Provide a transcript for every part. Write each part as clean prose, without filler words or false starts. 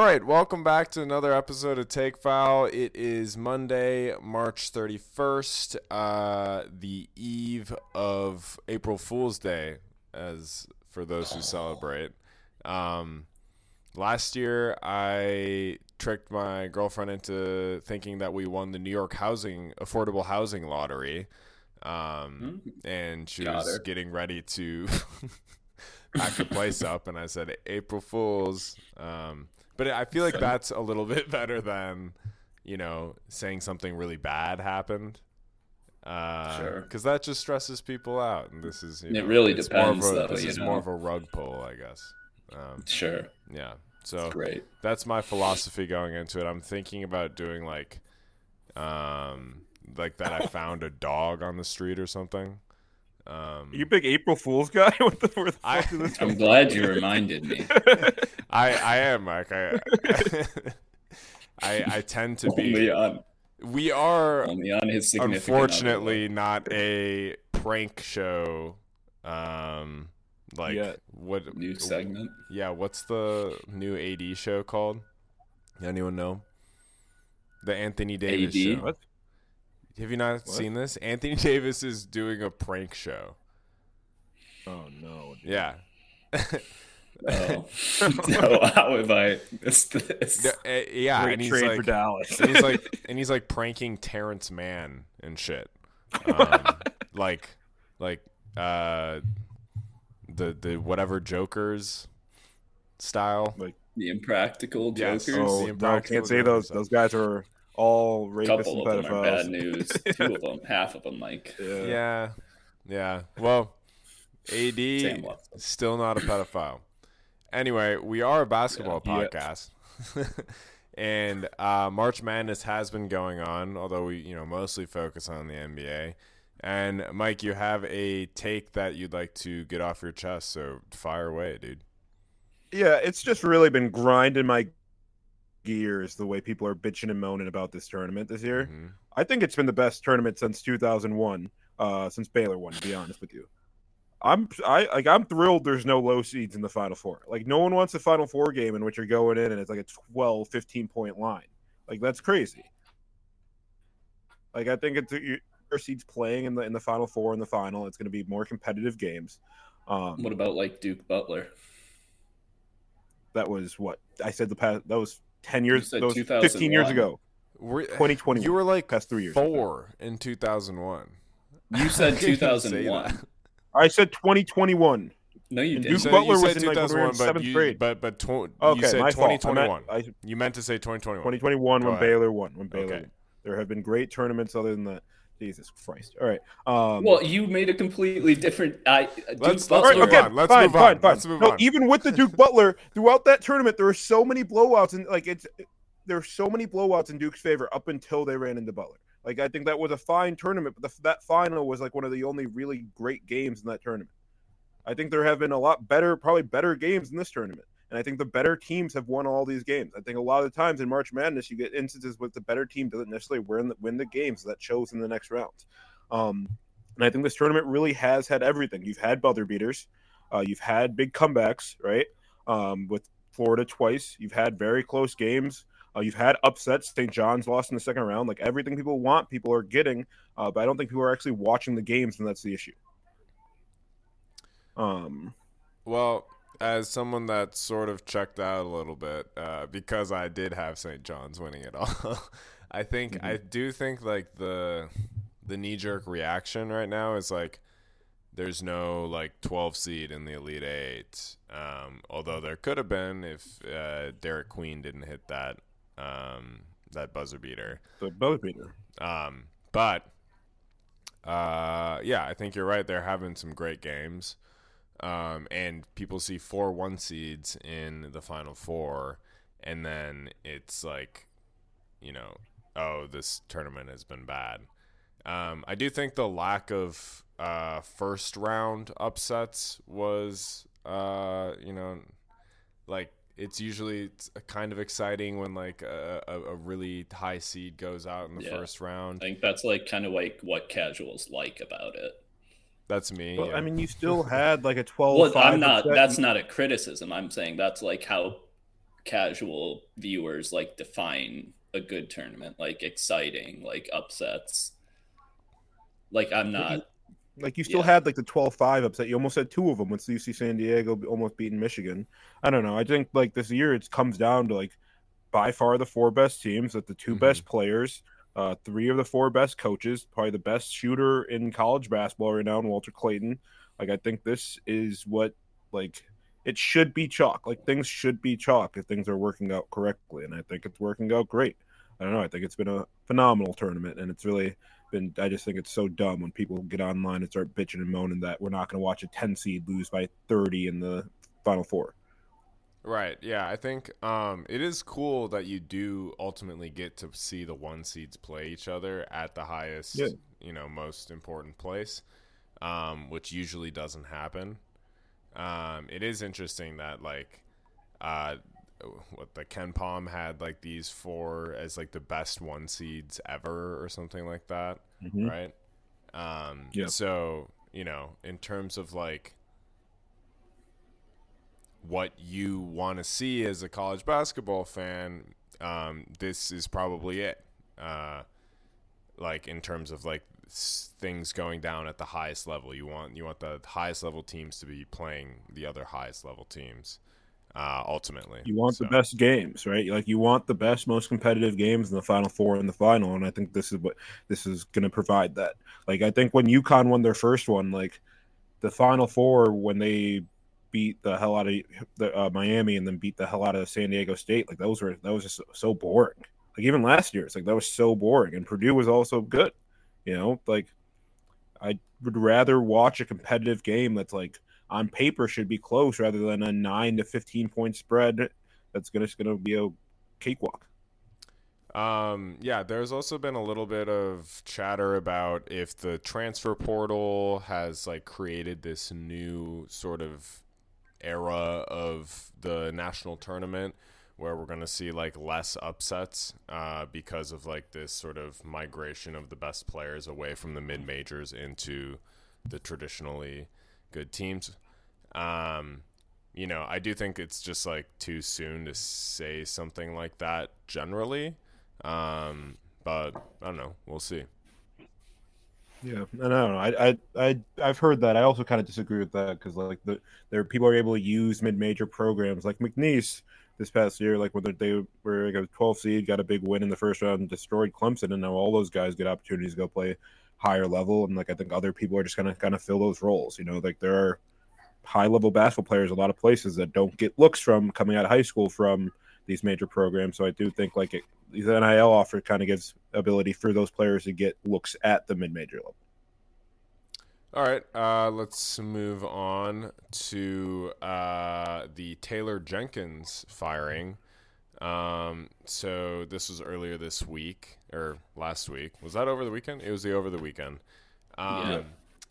right, welcome back to another episode of Take Foul. It is Monday, March 31st, the eve of April Fool's Day, as for those who celebrate. Last year, I tricked my girlfriend into thinking that we won the New York affordable housing lottery, and she was getting ready to pack the place up, and I said, April Fools. But I feel like that's a little bit better than, saying something really bad happened. Sure. Because that just stresses people out. And this is, it really depends, though. This is more of a rug pull, I guess. Sure. Yeah. So great. That's my philosophy going into it. I'm thinking about doing like that I found a dog on the street or something. You big April Fool's guy? What the fuck is this? I'm glad you reminded me. I am, Mike. I tend to be. We are only on his significant unfortunately not a prank show. What new segment? Yeah, what's the new AD show called? Anyone know? The Anthony Davis AD? show. What? Have you not seen this? Anthony Davis is doing a prank show. Oh no! Dude. Yeah. Oh. No, how have I missed this? Yeah, Great and he's trade like, for Dallas. and he's like pranking Terrence Mann and shit. The whatever Jokers style. Like the Impractical Jokers. Oh, the no, can't say those. Those guys are all rapists Couple and of them are pedophiles. bad news. Two of them, half of them, Mike. Yeah. Well, AD still not a pedophile. Anyway, we are a basketball podcast, and March Madness has been going on, although we mostly focus on the NBA. And Mike, you have a take that you'd like to get off your chest, so fire away, dude. Yeah, it's just really been grinding my gears the way people are bitching and moaning about this tournament this year. Mm-hmm. I think it's been the best tournament since 2001, since Baylor won, to be honest with you. I'm thrilled there's no low seeds in the Final Four. Like, no one wants a Final Four game in which you're going in and it's like a 12, 15-point line. Like, that's crazy. Like, I think it's your seeds playing in the Final Four and the final. It's going to be more competitive games. What about like Duke Butler? That was what I said. That was 10 years. You said that was 15 years ago. 2021. You were like past 3 years. 4 in 2001. You said 2001. I said 2021. No, you didn't. Duke Butler was in 2001, seventh grade. But okay, you said my 2021. fault. You meant to say 2021. 2021 Go when ahead. Baylor won. Okay. There have been great tournaments other than that. Jesus Christ. All right. Well, you made a completely different. Let's Butler. move on. Let's move on. Even with the Duke Butler throughout that tournament, there were so many blowouts, and there were so many blowouts in Duke's favor up until they ran into Butler. Like, I think that was a fine tournament, but that final was like one of the only really great games in that tournament. I think there have been a lot better, probably better games in this tournament. And I think the better teams have won all these games. I think a lot of the times in March Madness, you get instances with the better team doesn't necessarily win the games that shows in the next rounds. And I think this tournament really has had everything. You've had buzzer beaters. You've had big comebacks, right? With Florida twice. You've had very close games. You've had upsets. St. John's lost in the second round. Like, everything people want, people are getting. But I don't think people are actually watching the games, and that's the issue. Well, as someone that sort of checked out a little bit, because I did have St. John's winning it all, I do think like the knee-jerk reaction right now is like there's no like 12 seed in the Elite Eight, although there could have been if Derek Queen didn't hit that buzzer beater. The buzzer beater. Yeah, I think you're right. They're having some great games. And people see 4 1 seeds in the Final Four, and then it's like, this tournament has been bad. I do think the lack of first round upsets was, it's usually kind of exciting when like a really high seed goes out in the first round. I think that's like kind of like what casuals like about it. That's me. Well, yeah. I mean, you still had like a 12-5. Well, that's not a criticism. I'm saying that's like how casual viewers like define a good tournament, like exciting, like upsets. Like I'm But not. you still Yeah. had like the 12-5 upset. You almost had two of them with UC San Diego almost beating Michigan. I don't know. I think like this year it comes down to like by far the four best teams, that the two Hmm. best players, three of the four best coaches, probably the best shooter in college basketball right now, and Walter Clayton. Like I think this is what like it should be chalk. Like things should be chalk if things are working out correctly, and I think it's working out great. I don't know. I think it's been a phenomenal tournament, and it's really been. I just think it's so dumb when people get online and start bitching and moaning that we're not going to watch a 10 seed lose by 30 in the Final Four. Right. Yeah, I think it is cool that you do ultimately get to see the one seeds play each other at the Yeah. highest, most important place, which usually doesn't happen. It is interesting that like uh, what the Ken Palm had like these four as like the best one seeds ever or something like that, Mm-hmm. right? Yeah. So in terms of like what you want to see as a college basketball fan, this is probably it. Like in terms of like things going down at the highest level, you want the highest level teams to be playing the other highest level teams, ultimately. You want the So best games, right? Like you want the best, most competitive games in the Final Four and the final, and I think this is going to provide that. Like I think when UConn won their first one, like the Final Four when they beat the hell out of Miami and then beat the hell out of San Diego State, like that was just so boring. Like even last year, it's like that was so boring, and Purdue was also good. Like I would rather watch a competitive game that's like on paper should be close rather than a 9 to 15 point spread that's gonna be a cakewalk. yeah, there's also been a little bit of chatter about if the transfer portal has like created this new sort of era of the national tournament where we're going to see like less upsets because of like this sort of migration of the best players away from the mid majors into the traditionally good teams. I do think it's just like too soon to say something like that generally. But I don't know. We'll see. Yeah, and I don't know. I've heard that. I also kind of disagree with that because like there people are able to use mid-major programs like McNeese this past year, like when they were like a 12 seed, got a big win in the first round, and destroyed Clemson, and now all those guys get opportunities to go play higher level, and like I think other people are just gonna kind of fill those roles. Like there are high level basketball players a lot of places that don't get looks from coming out of high school from these major programs. So I do think like these NIL offer kind of gives ability for those players to get looks at the mid major level. All right, let's move on to the Taylor Jenkins firing. So this was earlier this week or last week. Was that over the weekend? It was over the weekend. Yeah. Um,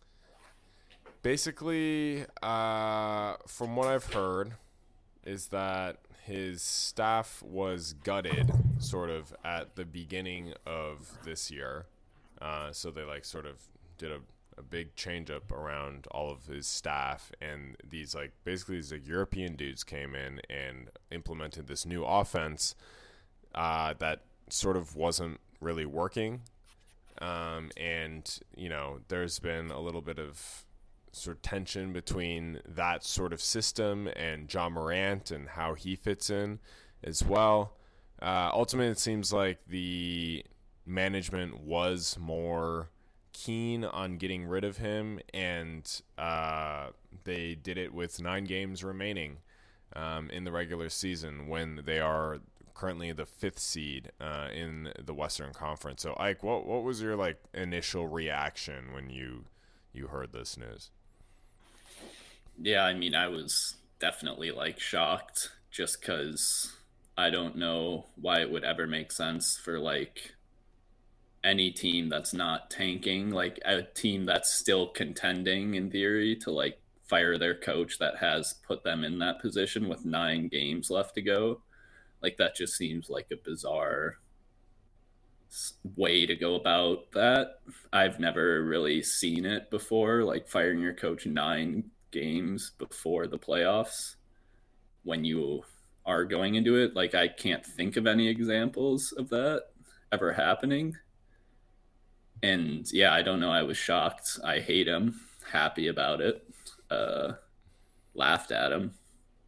Basically, from what I've heard, is that his staff was gutted sort of at the beginning of this year. So they like sort of did a big change up around all of his staff, and these like basically these like European dudes came in and implemented this new offense that sort of wasn't really working. And there's been a little bit of sort of tension between that sort of system and John Morant and how he fits in as well. Ultimately, it seems like the management was more keen on getting rid of him, and they did it with 9 games remaining in the regular season when they are currently the 5th seed in the Western Conference. So, Ike, what was your like initial reaction when you heard this news? Yeah, I mean, I was definitely like shocked just because I don't know why it would ever make sense for like any team that's not tanking, like a team that's still contending in theory, to like fire their coach that has put them in that position with 9 games left to go. Like that just seems like a bizarre way to go about that. I've never really seen it before, like firing your coach 9 games before the playoffs when you are going into it. Like, I can't think of any examples of that ever happening. And yeah, I don't know. I was shocked. I hate him. Happy about it. Laughed at him.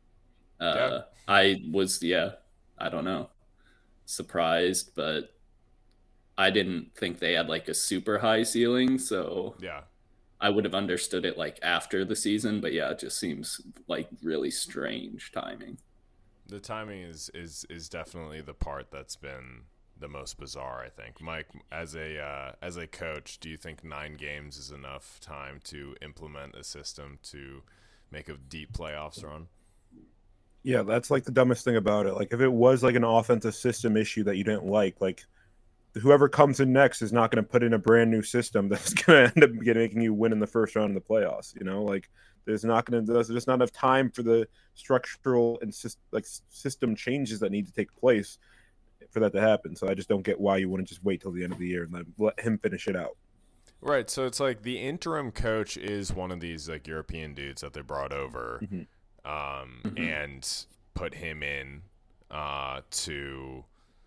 I was, I don't know, surprised, but I didn't think they had like a super high ceiling. So Yeah. I would have understood it like after the season, but yeah, it just seems like really strange timing. The timing is definitely the part that's been the most bizarre, I think. Mike, as a coach, do you think 9 games is enough time to implement a system to make a deep playoffs run? Yeah, that's like the dumbest thing about it. Like if it was like an offensive system issue that you didn't like whoever comes in next is not going to put in a brand new system that's going to end up making you win in the first round of the playoffs. You know, like there's just not enough time for the structural and system changes that need to take place for that to happen. So I just don't get why you wouldn't just wait till the end of the year and let him finish it out. Right. So it's like the interim coach is one of these like European dudes that they brought over, and put him in to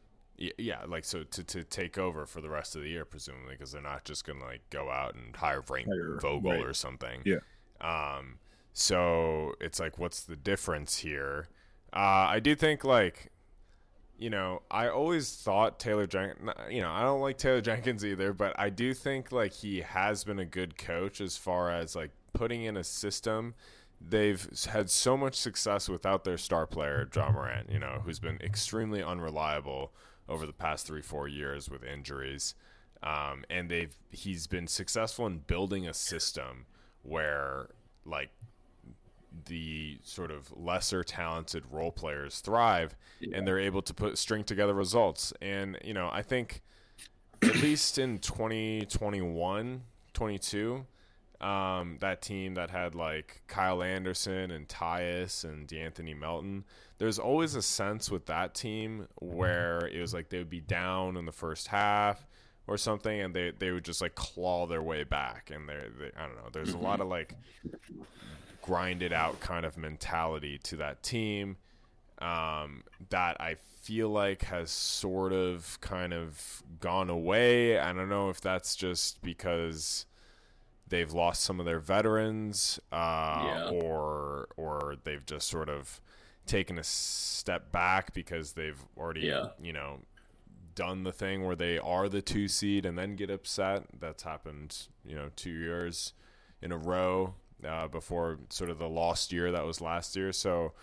take over for the rest of the year, presumably, because they're not just gonna like go out and hire Frank Vogel or something. Yeah. So it's like, what's the difference here? I do think like, I always thought Taylor Jenkins, I don't like Taylor Jenkins either, but I do think like he has been a good coach as far as like putting in a system. They've had so much success without their star player, John Morant, who's been extremely unreliable over the past 3-4 years with injuries. And he's been successful in building a system where like the sort of lesser talented role players thrive, and they're able to string together results. And, I think at least in 2021, 22, that team that had like Kyle Anderson and Tyus and DeAnthony Melton, there's always a sense with that team where it was like they would be down in the first half or something, and they would just like claw their way back. And they I don't know, there's a lot of like grind it out kind of mentality to that team that I feel like has sort of kind of gone away. I don't know if that's just because they've lost some of their veterans, or they've just sort of taken a step back because they've already, done the thing where they are the 2 seed and then get upset. That's happened, 2 years in a row before sort of the lost year that was last year. So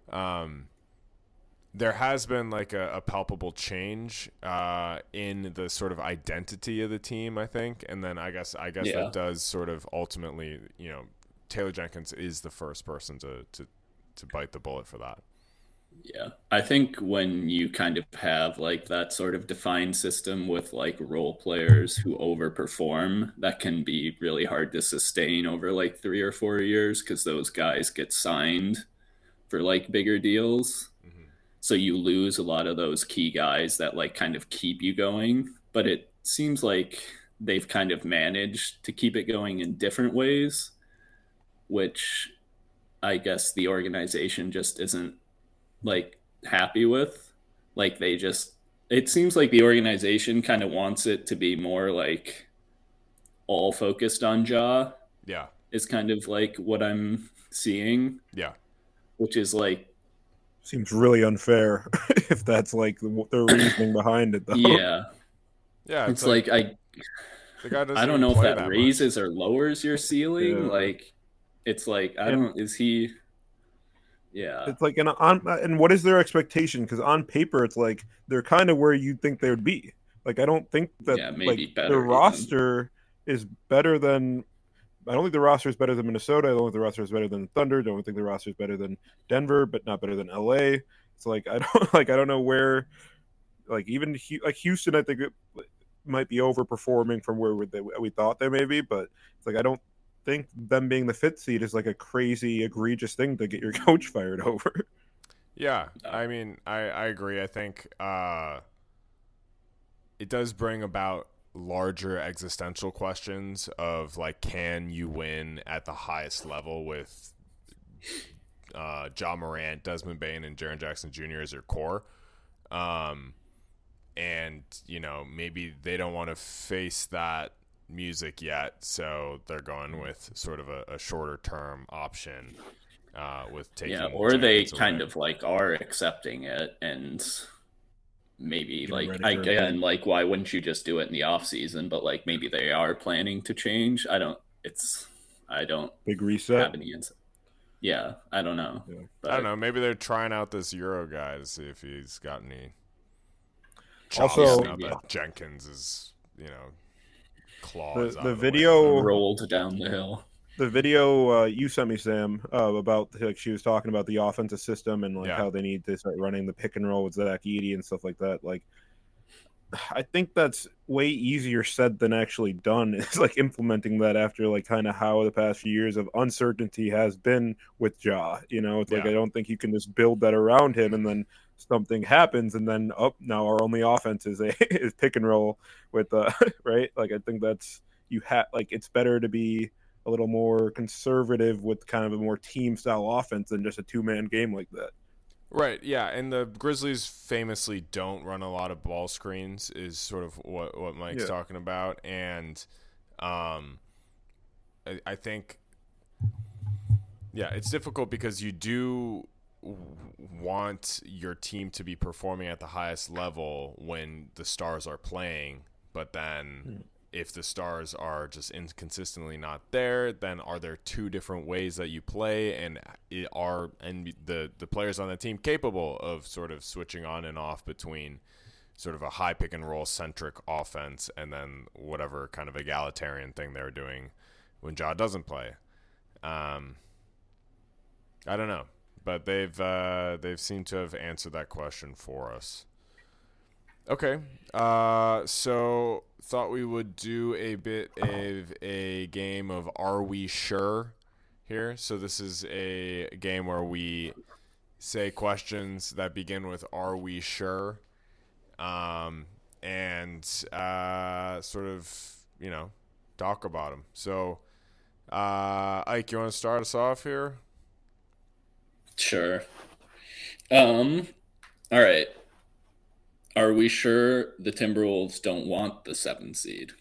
there has been like a palpable change in the sort of identity of the team, I think. And then I guess that does sort of ultimately, Taylor Jenkins is the first person to bite the bullet for that. Yeah. I think when you kind of have like that sort of defined system with like role players who overperform, that can be really hard to sustain over like 3 or 4 years, because those guys get signed for like bigger deals. So you lose a lot of those key guys that like kind of keep you going. But it seems like they've kind of managed to keep it going in different ways, which I guess the organization just isn't like happy with. Like it seems like the organization kind of wants it to be more like all focused on Ja. Yeah. Is kind of like what I'm seeing. Yeah. Which is like, seems really unfair if that's like the reasoning behind it, though. Yeah. It's like the guy I don't know if that raises or lowers your ceiling. Yeah. Like, it's like, is he? Yeah. It's like, and what is their expectation? Because on paper, it's like they're kind of where you'd think they would be. Like, I don't think that maybe like the roster is better than. I don't think the roster is better than Minnesota. I don't think the roster is better than Thunder. I don't think the roster is better than Denver, but not better than LA. It's like I don't know where, like even Houston, I think it might be overperforming from where we thought they may be, but it's like I don't think them being the 5th seed is like a crazy egregious thing to get your coach fired over. Yeah, I mean, I agree. I think it does bring about larger existential questions of like, can you win at the highest level with Ja Morant, Desmond Bane, and Jaren Jackson Jr. as your core. And, maybe they don't want to face that music yet, so they're going with sort of a shorter term option with taking or they Jenkins kind away. of like are accepting it, and maybe Getting like ready for a again, move. like why wouldn't you just do it in the off season? But like maybe they are planning to change. I don't Big have reset. any insight. Yeah, I don't know. Yeah. But I don't know. Maybe they're trying out this Euro guy to see if he's got any chops. Also- Not maybe. that Jenkins is, claws out The of the way. video rolled down the hill. the video you sent me, Sam, about like she was talking about the offensive system and like Yeah. how they need to start running the pick and roll with Zach Edey and stuff like that. Like, I think that's way easier said than actually done. It's like implementing that after like kind of how the past few years of uncertainty has been with Ja. It's like Yeah. I don't think you can just build that around him and then something happens and then now our only offense is is pick and roll with right. Like I think that's it's better to be a little more conservative with kind of a more team style offense than just a 2-man game like that. Right, yeah, and the Grizzlies famously don't run a lot of ball screens is sort of what Mike's Yeah. talking about, and I think, yeah, it's difficult because you do want your team to be performing at the highest level when the stars are playing, but then if the stars are just inconsistently not there, then are there two different ways that you play, and the players on the team capable of sort of switching on and off between sort of a high pick and roll centric offense and then whatever kind of egalitarian thing they're doing when Ja doesn't play. I don't know, but they've seemed to have answered that question for us. Okay, so thought we would do a bit of a game of Are We Sure here. So this is a game where we say questions that begin with Are We Sure? And sort of, talk about them. So, Ike, you want to start us off here? Sure. All right. Are we sure the Timberwolves don't want the 7 seed?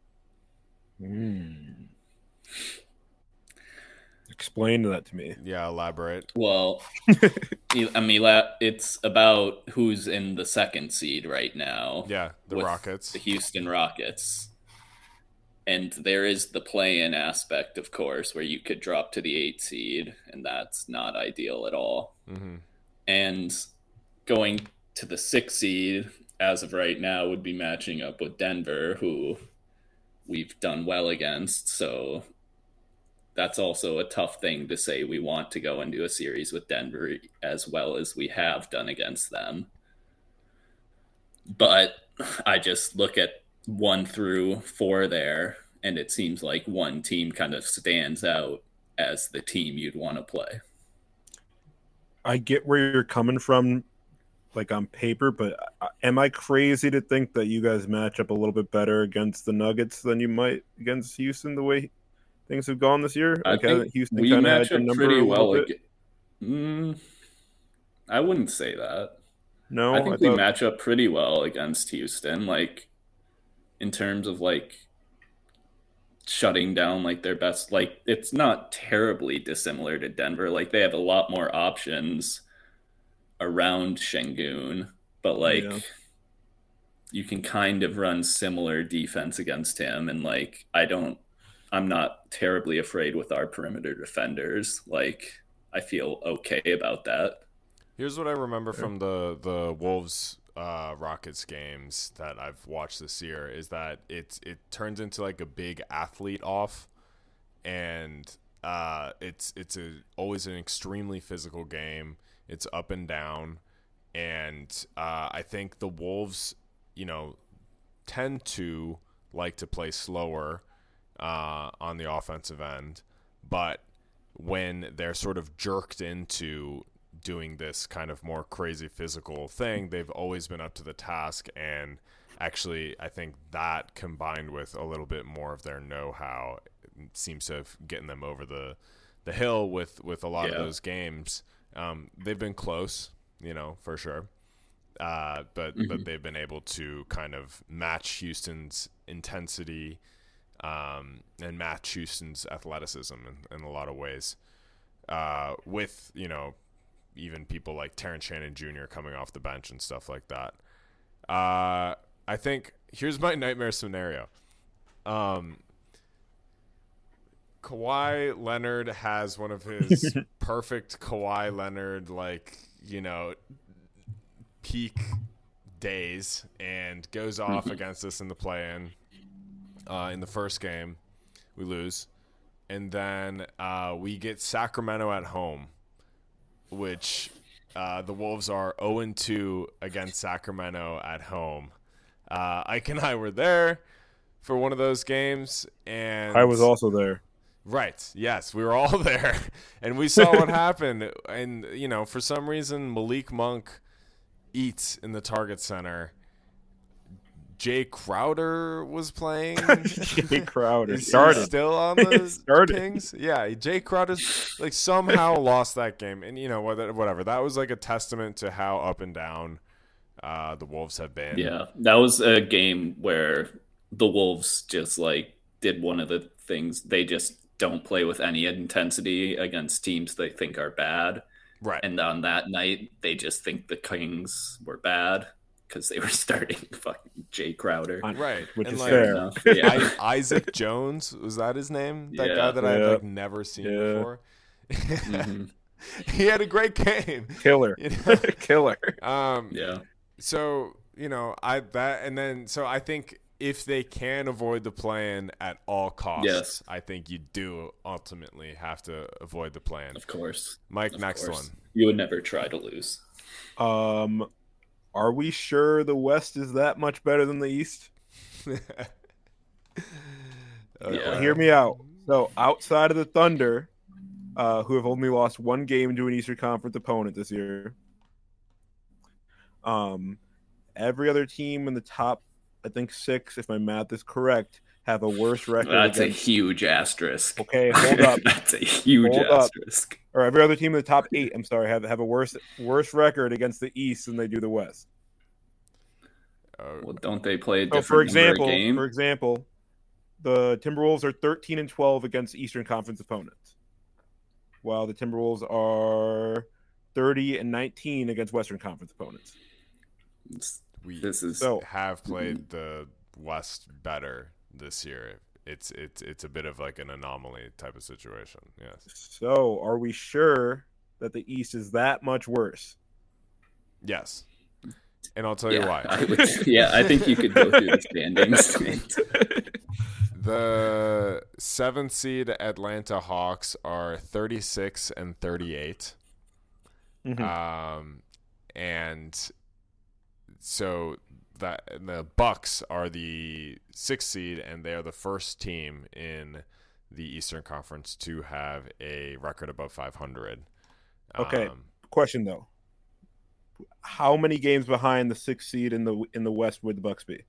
Explain that to me. Yeah, elaborate. Well, I mean, it's about who's in the 2nd seed right now. Yeah, the with Rockets. The Houston Rockets. And there is the play-in aspect, of course, where you could drop to the 8 seed, and that's not ideal at all. Mm-hmm. And going to the 6 seed, as of right now, would be matching up with Denver, who we've done well against. So that's also a tough thing to say we want to go into a series with Denver as well as we have done against them. But I just look at 1 through 4 there, and it seems like one team kind of stands out as the team you'd want to play. I get where you're coming from, like on paper, but am I crazy to think that you guys match up a little bit better against the Nuggets than you might against Houston the way things have gone this year? I Like, think hasn't Houston we kind of had match your up number pretty a little well. bit? I wouldn't say that. No, I think we match up pretty well against Houston, like in terms of like shutting down like their best. Like it's not terribly dissimilar to Denver. Like they have a lot more options around Şengün, but like you can kind of run similar defense against him, and like I'm not terribly afraid with our perimeter defenders. Like I feel okay about that. Here's what I remember from the Wolves Rockets games that I've watched this year is that it turns into like a big athlete off, and it's always an extremely physical game. It's up and down, and I think the Wolves, tend to like to play slower on the offensive end, but when they're sort of jerked into doing this kind of more crazy physical thing, they've always been up to the task. And actually, I think that combined with a little bit more of their know-how seems to have gotten them over the hill with a lot of those games. They've been close, for sure. But they've been able to kind of match Houston's intensity and match Houston's athleticism in a lot of ways. With, even people like Terrence Shannon Jr. coming off the bench and stuff like that. I think here's my nightmare scenario. Kawhi Leonard has one of his perfect Kawhi Leonard, peak days and goes off against us in the play-in. In the first game, we lose. And then we get Sacramento at home, which the Wolves are 0-2 against Sacramento at home. Ike and I were there for one of those games, and I was also there. Right. Yes, we were all there, and we saw what happened. And for some reason, Malik Monk eats in the Target Center. Jay Crowder was playing. Jay Crowder Is he started. still on the Started. Kings? Yeah, Jay Crowder somehow lost that game, and whatever. That was a testament to how up and down the Wolves have been. Yeah, that was a game where the Wolves just did one of the things. They just don't play with any intensity against teams they think are bad. Right. And on that night, they just think the Kings were bad because they were starting fucking Jay Crowder. Right. Which And is Fair fair. enough. Yeah. Isaac Jones, was that his name? That Yeah. guy that Yeah. I've never seen Yeah. before. Mhm. He had a great game. Killer. Killer. Yeah. So, I think if they can avoid the play-in at all costs, Yes. I think you do ultimately have to avoid the play-in. Of course. Mike, Of next course. You would never try to lose. Are we sure the West is that much better than the East? one. Yeah. Hear me out. So outside of the Thunder, who have only lost one game to an Eastern Conference opponent this year, every other team in the top, I think 6, if my math is correct, have a worse record. That's a against- huge asterisk. Okay, hold up. That's a huge Hold up. asterisk. Or every other team in the top 8, I'm sorry, have a worse record against the East than they do the West. Well, don't they play a So different number of game? for example, the Timberwolves are 13-12 against Eastern Conference opponents, while the Timberwolves are 30-19 against Western Conference opponents. We This is So have played the West better this year. It's a bit of an anomaly type of situation. Yes. So are we sure that the East is that much worse? Yes. And I'll tell you why. I think you could go through the standings. The 7th seed Atlanta Hawks are 36 and 38. Mhm. And so that the Bucks are the 6th seed, and they are the first team in the Eastern Conference to have a record above 500. Okay. Question though. How many games behind the 6th seed in the West would the Bucks be?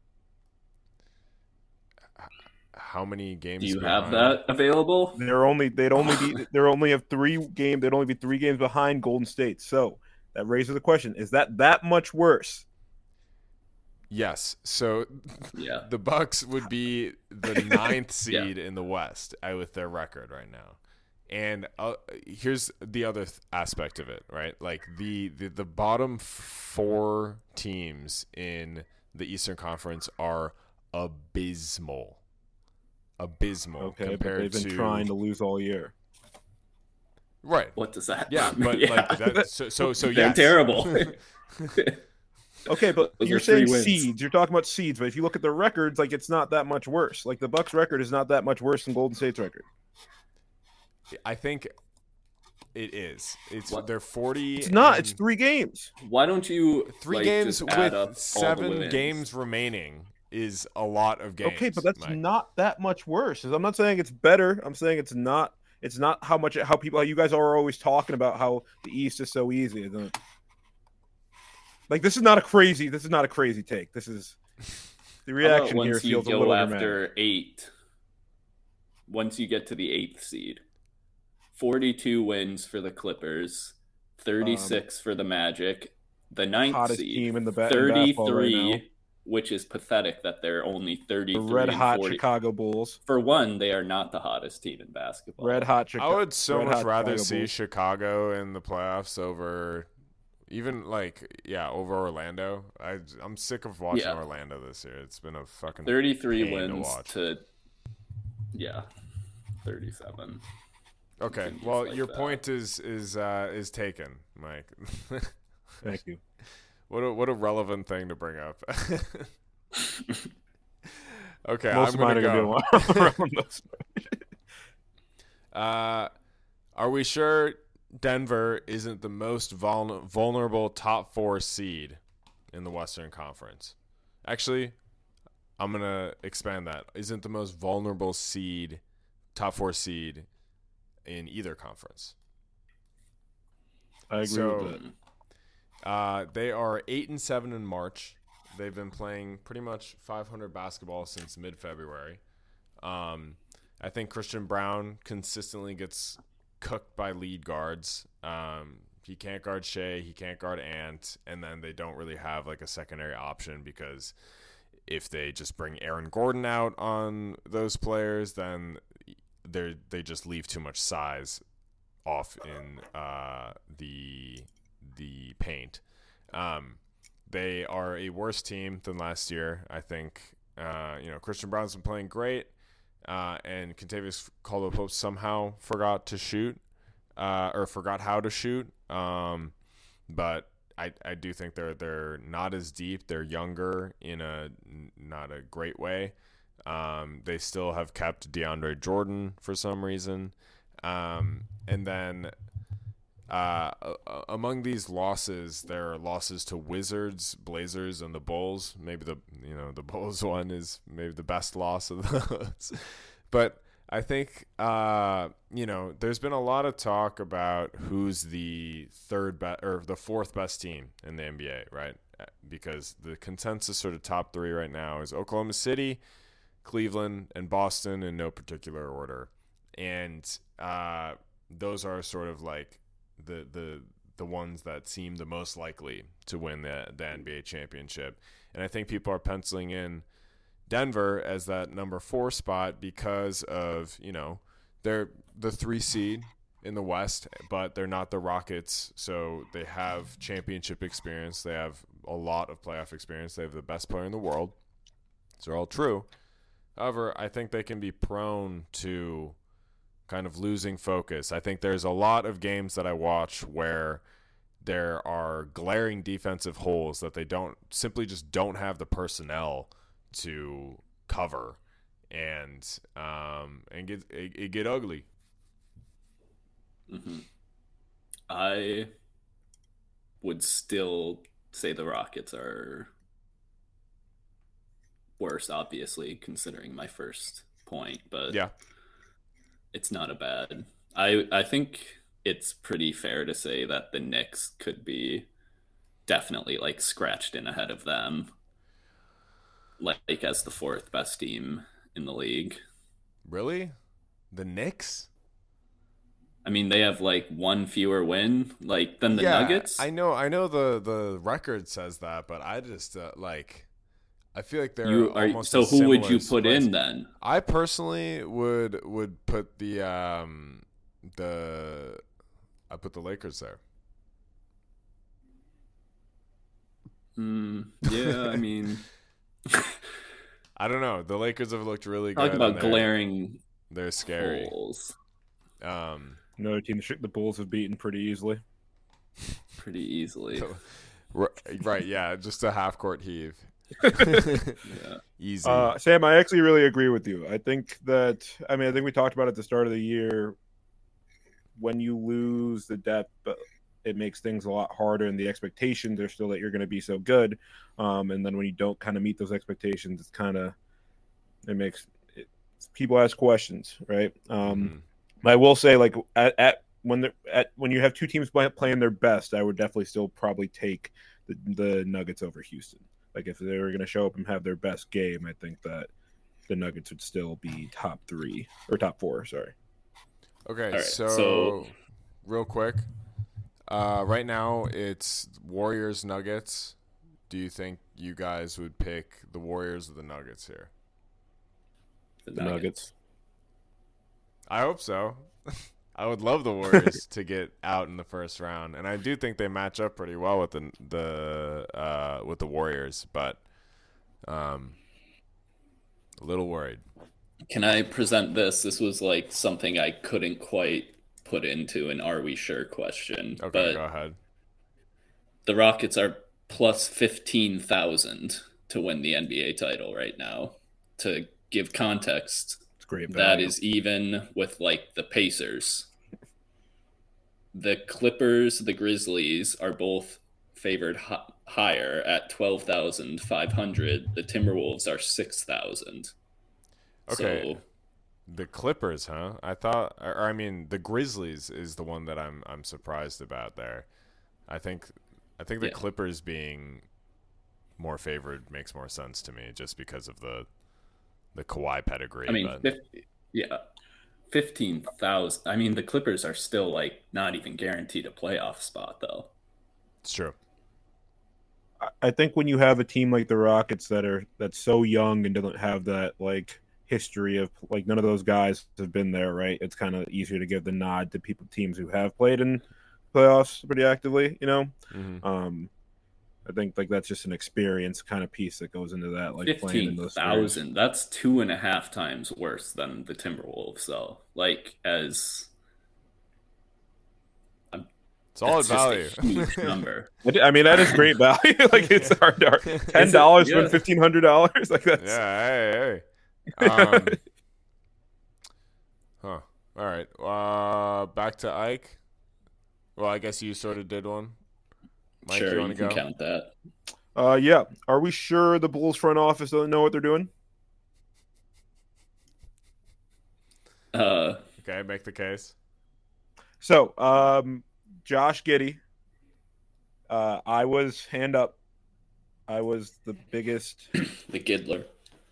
How many games? Do you behind? have that available? They'd only be 3 games behind Golden State. So that raises the question: is that much worse? Yes. So Yeah. the Bucks would be the 9th seed in the West with their record right now. And here's the other aspect of it, right? The bottom 4 teams in the Eastern Conference are abysmal. Okay, but compared they've been to trying to lose all year. Right. What does that Yeah, mean? but Yeah. so They're yes. terrible. Okay, but Those you're are 3 saying wins. seeds. You're talking about seeds, but if you look at the records, it's not that much worse. The Bucks' record is not that much worse than Golden State's record. I think it is. What? They're 40. It's not. and It's 3 games. Why don't you 3 like, games just add up with all the 7 wins? games remaining is a lot of games. Okay, but that's Mike. not that much worse. I'm not saying it's better. I'm saying it's not. It's not how you guys are always talking about how the East is so easy. This is not a crazy take. This is the How about reaction here once you feels a go little after dramatic. 8, once you get to the 8th seed, 42 wins for the Clippers, 36 for the Magic. The ninth Hottest seed, team in basketball right now. 33, which is pathetic that they're only 33 The red and hot 40. Chicago Bulls. For one, they are not the hottest team in basketball. Red hot Chicago. I would so much rather see Bulls. Chicago in the playoffs over even over Orlando. I'm sick of watching Orlando this year. It's been a fucking 33 pain wins to watch. 37. Okay, well, your point is taken, Mike. Thank you. What a relevant thing to bring up. Okay, Most I'm of mine gonna are go. gonna be around those. Are we sure Denver isn't the most vulnerable top 4 seed in the Western Conference? Actually, I'm gonna expand that. Isn't the most vulnerable seed, top 4 seed in either conference? I agree with that. They are 8-7 in March. They've been playing pretty much 500 basketball since mid-February. I think Christian Brown consistently gets cooked by lead guards. He can't guard Shea, he can't guard Ant, and then they don't really have like a secondary option because if they just bring Aaron Gordon out on those players, then they just leave too much size off in the paint. They are a worse team than last year. I think Christian Brown's been playing great, and Kentavious Caldwell-Pope somehow forgot to shoot or forgot how to shoot. But I do think they're not as deep. They're younger in a not a great way. They still have kept DeAndre Jordan for some reason. And then among these losses, there are losses to Wizards, Blazers, and the Bulls. Maybe the Bulls one is maybe the best loss of those. But I think there's been a lot of talk about who's the the fourth best team in the NBA, right? Because the consensus sort of top 3 right now is Oklahoma City, Cleveland, and Boston in no particular order. And those are sort of like the ones that seem the most likely to win the NBA championship. And I think people are penciling in Denver as that number 4 spot because of, they're the 3 seed in the West, but they're not the Rockets. So they have championship experience. They have a lot of playoff experience. They have the best player in the world. These are all true. However, I think they can be prone to kind of losing focus. I think there's a lot of games that I watch where there are glaring defensive holes that they simply just don't have the personnel to cover, and get ugly. Mm-hmm. I would still say the Rockets are worse, obviously, considering my first point, but yeah, it's not a bad. I think it's pretty fair to say that the Knicks could be definitely like scratched in ahead of them, like as the 4th best team in the league. Really? The Knicks? I mean, they have like 1 fewer win than the Nuggets. I know the record says that, but I just I feel like they're almost so who would you similar put in then? I personally would put I put the Lakers there. Yeah, I mean, I don't know. The Lakers have looked really good. Talk about glaring. They're scary. Holes. Another team the Bulls have beaten pretty easily. Pretty easily. Right, yeah, just a half-court heave. Yeah. Easy. Sam, I actually really agree with you. I think we talked about it at the start of the year. When you lose the depth, it makes things a lot harder, and the expectations are still that you're going to be so good. And then when you don't kind of meet those expectations, it makes people ask questions, right? I will say, like when you have 2 teams playing their best, I would definitely still probably take the Nuggets over Houston. Like if they were going to show up and have their best game, I think that the Nuggets would still be top 3 or top 4. Sorry. Okay, right, so real quick, Right now it's Warriors Nuggets. Do you think you guys would pick the Warriors or the Nuggets here? The Nuggets. I hope so. I would love the Warriors to get out in the first round, and I do think they match up pretty well with the Warriors, but a little worried. Can I present this? This was like something I couldn't quite put into an "Are we sure?" question. Okay, but go ahead. The Rockets are plus 15,000 to win the NBA title right now. To give context, It's great that value. is even with like the Pacers. The Clippers, the Grizzlies are both favored higher at 12,500. The Timberwolves are 6,000. Okay. So, The Clippers, huh? I mean, the Grizzlies is the one that I'm surprised about there. I think the Clippers being more favored makes more sense to me, just because of the Kawhi pedigree. I mean, 15,000. I mean, the Clippers are still like not even guaranteed a playoff spot, though. It's true. I think when you have a team like the Rockets that's so young and doesn't have that like history of like none of those guys have been there, right? It's kind of easier to give the nod to teams who have played in playoffs pretty actively, you know. Mm-hmm. I think like that's just an experience kind of piece that goes into that. Like 15,000. That's 2.5 times worse than the Timberwolves. So, like, solid value. A huge number. I mean, that is great value. Like, it's hard to $10 to win $1,500. Like that's hey. Huh. All right. Back to Ike. Well, I guess you sort of did one. Mike, sure, you can count that. Yeah. Are we sure the Bulls front office doesn't know what they're doing? Okay, make the case. So, Josh Giddey. I was hand up. I was the biggest. The Giddler.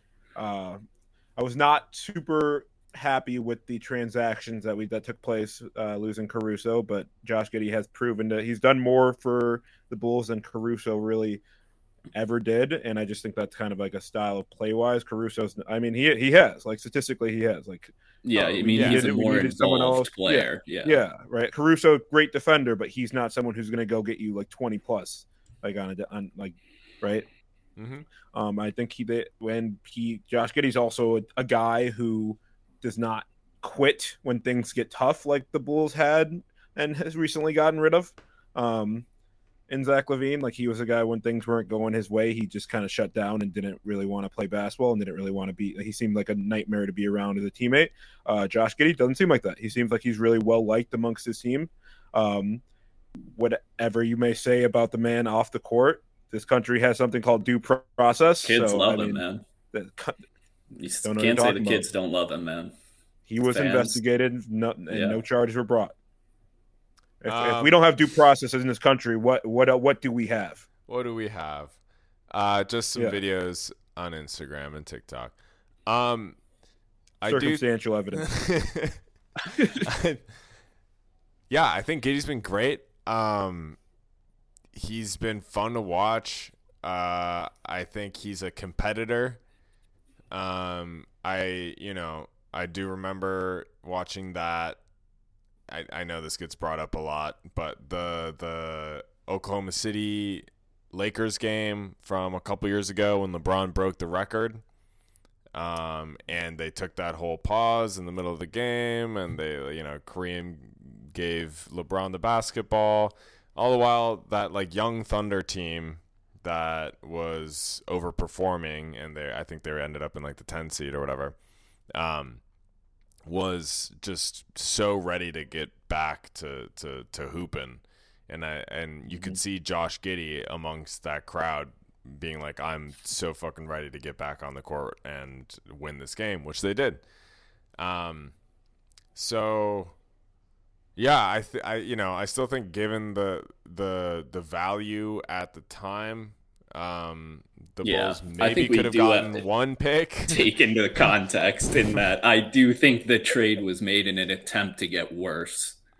I was not super happy with the transactions that took place, losing Caruso, but Josh Giddey has proven that he's done more for the Bulls than Caruso really ever did, and I just think that's kind of like a style of play wise. Caruso's, I mean, he has like statistically he has like he's a more involved player. Yeah, right. Caruso, great defender, but he's not someone who's going to go get you like 20 plus, like on like right. Mm-hmm. I think Josh Giddey's also a guy who does not quit when things get tough, like the Bulls had and has recently gotten rid of. In Zach LaVine, like he was a guy when things weren't going his way, he just kind of shut down and didn't really want to play basketball and didn't really want to be. He seemed like a nightmare to be around as a teammate. Josh Giddey doesn't seem like that. He seems like he's really well liked amongst his team. Whatever you may say about the man off the court, this country has something called due process. Kids love him, man. You can't say the kids don't love him, man. He was investigated, no charges were brought. If we don't have due process in this country, what do we have? What do we have? Just some videos on Instagram and TikTok. Circumstantial evidence. I think Giddey's been great. He's been fun to watch. I think he's a competitor. I do remember watching that. I know this gets brought up a lot, but the Oklahoma City Lakers game from a couple years ago when LeBron broke the record, and they took that whole pause in the middle of the game, and Kareem gave LeBron the basketball. All the while, that like young Thunder team that was overperforming, and I think they ended up in like the 10 seed or whatever, was just so ready to get back to hooping, and you could see Josh Giddey amongst that crowd being like, I'm so fucking ready to get back on the court and win this game, which they did. So yeah, I still think given the value at the time, the Bulls maybe could have gotten one pick. Take into context in that I do think the trade was made in an attempt to get worse.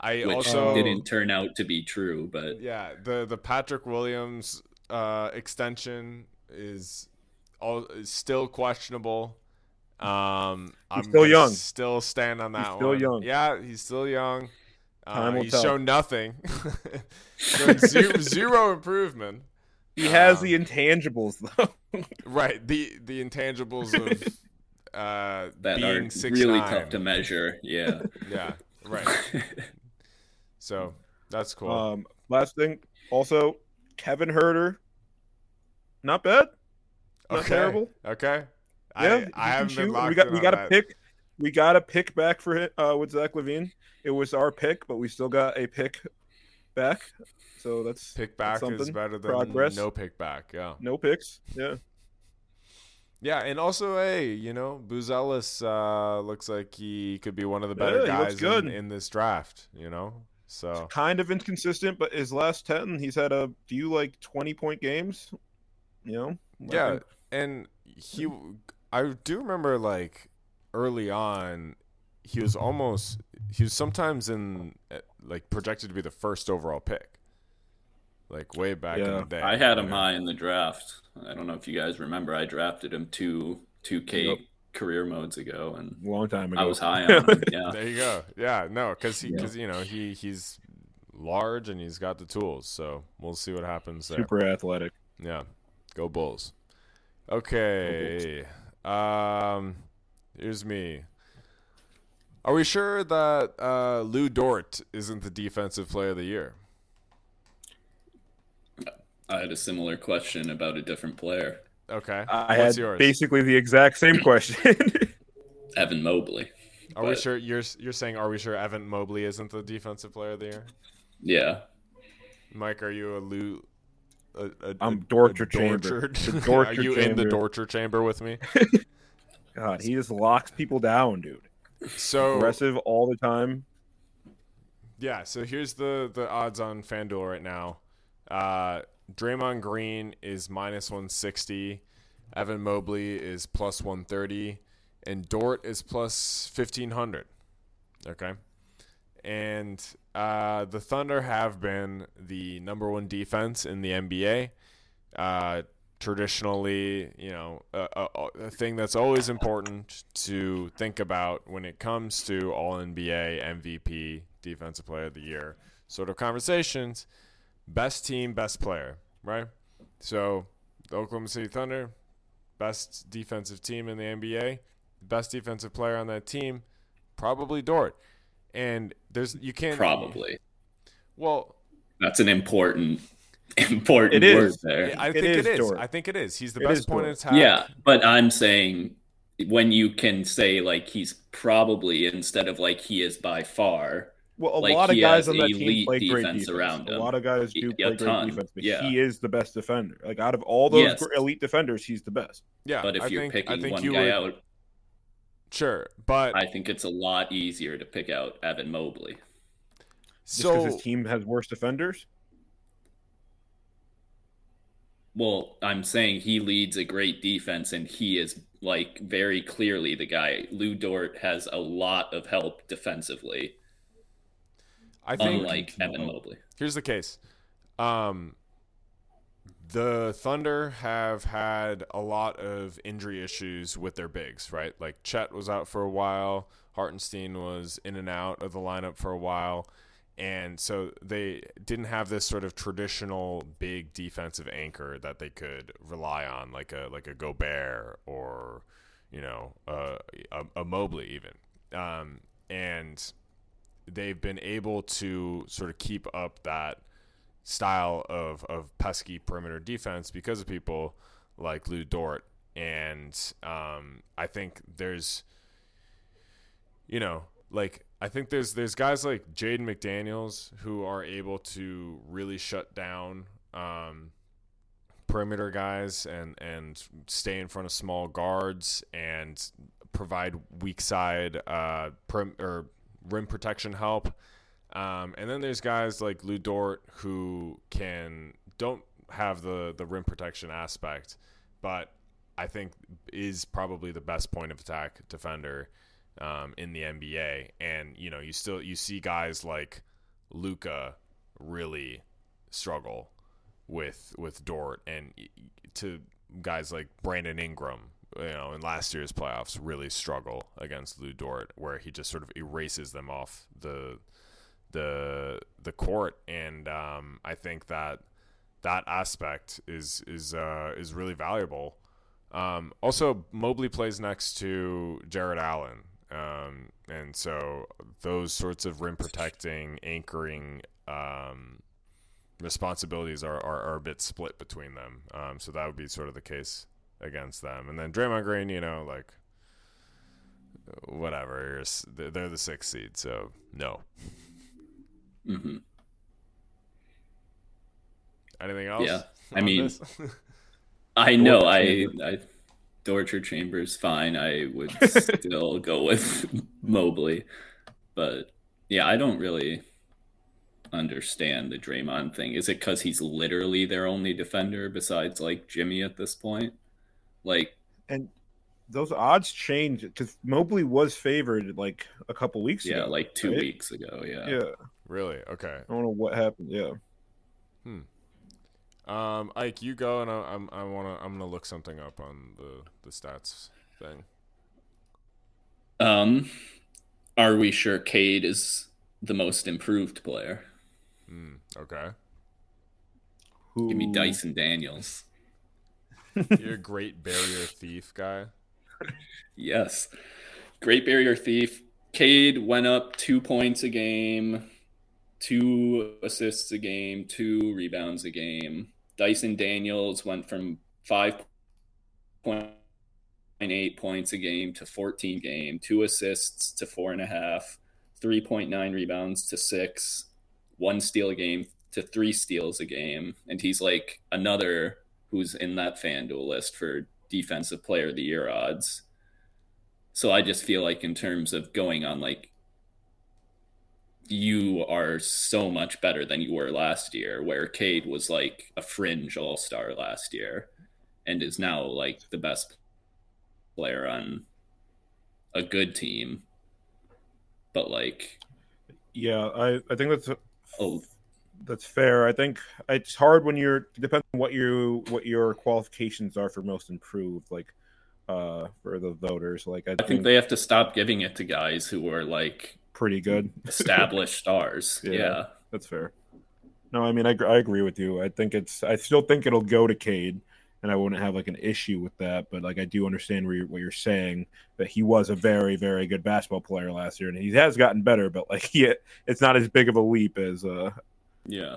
I which also didn't turn out to be true. But yeah, the Patrick Williams extension is still questionable. I'm still gonna young. still stand on that He's still one. young. Yeah, he's still young. Time will He's tell. shown nothing. Shown zero improvement. He has the intangibles though. Right, the intangibles of that being are 6'9". really tough to measure. Yeah. Yeah, right. So that's cool. Last thing, also Kevin Herter, not bad, not Okay. terrible. Okay. Yeah, I haven't been locked we got a that. pick. We got a pick back for it with Zach LaVine. It was our pick, but we still got a pick back. So that's Pick back that's is better than progress. no pick back. Yeah. No picks. Yeah. Yeah, and also, hey, Buzelis looks like he could be one of the better Yeah, he looks guys good. in this draft. So Kind of inconsistent, but his last 10, he's had a few 20-point games. I yeah, think- and I do remember early on, he was sometimes projected to be the first overall pick, way back in Yeah. the day. I had him high in the draft. I don't know if you guys remember. I drafted him 2K Yep. career modes ago, and long time ago. I was high on him. Yeah. There you go. Yeah, no, because he's large and he's got the tools. So we'll see what happens there. Super athletic. Yeah, go Bulls. Okay, here's me. Are we sure that Lou Dort isn't the defensive player of the year? I had a similar question about a different player, Okay, I what's had yours? basically the exact same question. Evan Mobley. Are we but- sure? You're saying are we sure Evan Mobley isn't the defensive player of the year? Yeah. Mike, are you a Lou? I'm Dorcher Chamber. The Dorcher Are you in the Chamber. Dorcher chamber with me? God, he just locks people down, dude. So Aggressive all the time. yeah, so here's the odds on FanDuel right now. Draymond Green is -160, Evan Mobley is +130, and Dort is +1500. Okay, and the Thunder have been the number one defense in the NBA. Traditionally, a thing that's always important to think about when it comes to All-NBA, MVP, Defensive Player of the Year sort of conversations. Best team, best player, right? So the Oklahoma City Thunder, best defensive team in the NBA, best defensive player on that team, probably Dort. And you can't Probably. Well, That's an important It word is. there. I think it is. Dort. I think it is. He's the It best is point Dort. attack. Yeah, but I'm saying when you can say he's probably instead of he is by far. Well, a Like, lot of he guys has on that team elite play great defense defense. around A him. lot of guys do A play great ton, defense, but yeah. he is the best defender. Out of all those Yes. elite defenders, he's the best. Yeah, But if I you're think picking one you guy would, out, sure, but I think it's a lot easier to pick out Evan Mobley. Just because so his team has worse defenders. Well, I'm saying he leads a great defense, and he is very clearly the guy. Lou Dort has a lot of help defensively, I think unlike Evan Mobley. here's the case. The Thunder have had a lot of injury issues with their bigs, right? Chet was out for a while. Hartenstein was in and out of the lineup for a while. And so they didn't have this sort of traditional big defensive anchor that they could rely on, like a Gobert or, a Mobley even. And they've been able to sort of keep up that style of pesky perimeter defense because of people like Lou Dort. And I think there's, I think there's guys like Jaden McDaniels who are able to really shut down perimeter guys and stay in front of small guards and provide weak side rim protection help. And then there's guys like Lou Dort who don't have the rim protection aspect, but I think is probably the best point of attack defender in the NBA. And you see guys like Luka really struggle with Dort, and to guys like Brandon Ingram, in last year's playoffs, really struggle against Lou Dort, where he just sort of erases them off the court. And I think that aspect is really valuable. Also, Mobley plays next to Jared Allen, and so those sorts of rim protecting, anchoring responsibilities are a bit split between them. So that would be sort of the case against them. And then Draymond Green, whatever, they're the 6th seed, so no. Mm-hmm. Anything else? Yeah, I mean, I know I Torture Chambers fine. I would still go with Mobley, but yeah, I don't really understand the Draymond thing. Is it because he's literally their only defender besides like Jimmy at this point? Like, and those odds change because Mobley was favored like a couple weeks ago. Yeah, like 2 weeks ago. Yeah. Yeah. Really? Okay. I don't know what happened. Yeah. Ike, you go, and I'm gonna look something up on the stats thing. Are we sure Cade is the most improved player? Okay. Give me Dyson Daniels. You're a Great Barrier Thief guy. Yes, Great Barrier Thief. Cade went up 2 points a game, 2 assists a game, 2 rebounds a game. Dyson Daniels went from 5.8 points a game to 14 game, 2 assists to 4.5, 3.9 rebounds to 6, 1 steal a game to 3 steals a game. And he's like another who's in that FanDuel list for Defensive Player of the Year odds. So I just feel like in terms of going on, like, you are so much better than you were last year, where Cade was like a fringe all-star last year and is now like the best player on a good team. But like, yeah, I think that's fair. I think it's hard when depends on what your qualifications are for most improved, like for the voters. Like I think they have to stop giving it to guys who are like pretty good established stars. Yeah, that's fair. No, I mean I agree with you. I still think it'll go to Cade, and I wouldn't have like an issue with that. But like I do understand what you're saying, that he was a very, very good basketball player last year, and he has gotten better. But like it's not as big of a leap as Yeah.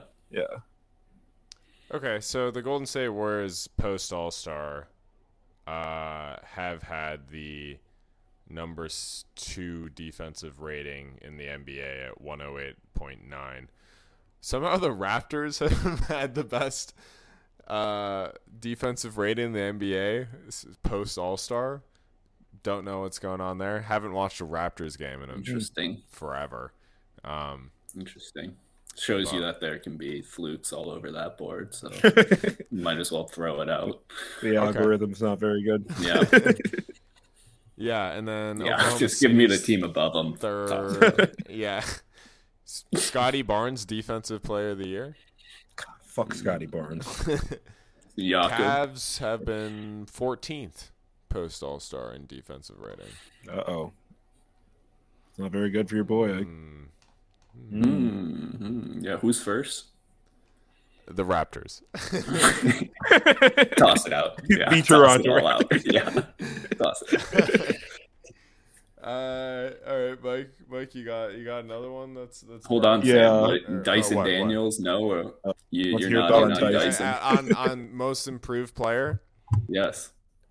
Okay, so the Golden State Warriors post All-Star have had the number 2 defensive rating in the NBA at 108.9. Somehow the Raptors have had the best defensive rating in the NBA post All-Star. Don't know what's going on there. Haven't watched a Raptors game in forever. Interesting. Shows you that there can be flukes all over that board, so you might as well throw it out. The algorithm's not very good. Yeah. Yeah, and then just give me the team above them. Third, yeah. Scotty Barnes, Defensive Player of the Year. Fuck Scotty Barnes. Cavs have been 14th post All-Star in defensive rating. Uh-oh. It's not very good for your boy. Yeah, who's first? The Raptors. Toss it out. Yeah, Beat Toronto. Yeah, toss it. All right, Mike, you got another one. That's hold on. Yeah, Sam, Dyson Daniels. What? No, or you're not on Dyson. on most improved player. Yes.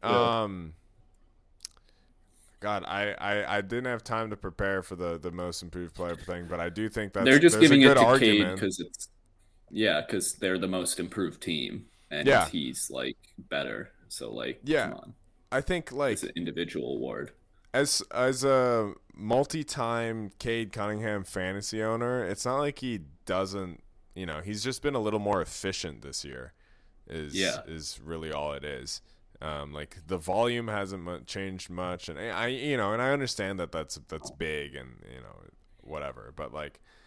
God, I didn't have time to prepare for the most improved player thing, but I do think that they're just giving it to Cade because because they're the most improved team, and he's like better. So like, come on. I think like it's an individual award. As a multi-time Cade Cunningham fantasy owner, it's not like he doesn't. He's just been a little more efficient this year. Is really all it is. Like the volume hasn't changed much, and I understand that's big and whatever, but like